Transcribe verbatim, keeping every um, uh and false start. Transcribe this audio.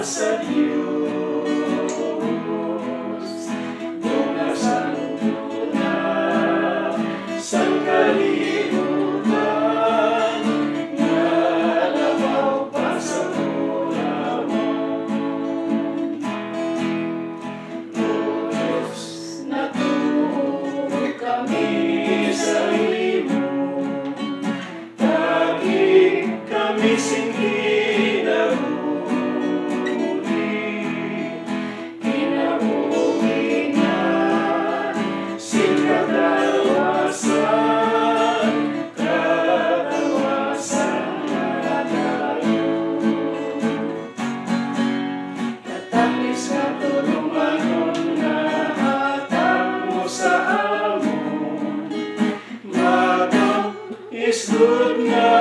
sa Diyos. Mula sa luna, sa kalimutan, nalabaw pa sa mula mo. Diyos, natuwa kami sa imo, taging kami singhi na huli. Kinabuhi na sikadalawasan, kadawasan na tayo. Katapis ka tulungan na hatag mo sa amon, Mataw is good na